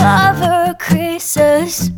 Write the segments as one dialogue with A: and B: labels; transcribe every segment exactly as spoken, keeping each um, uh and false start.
A: of her creases.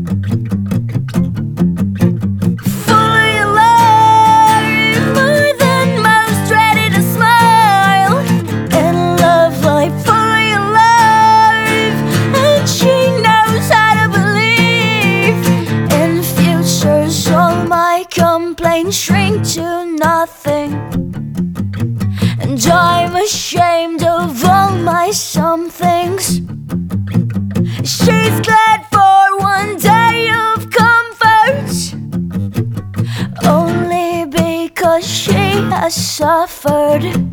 A: Fully alive, more than most, ready to smile. In love life, fully alive, and she knows how to believe in futures. All my complaints shrink to nothing, and I'm ashamed of all my somethings. She's glad for one day of comfort, only because she has suffered.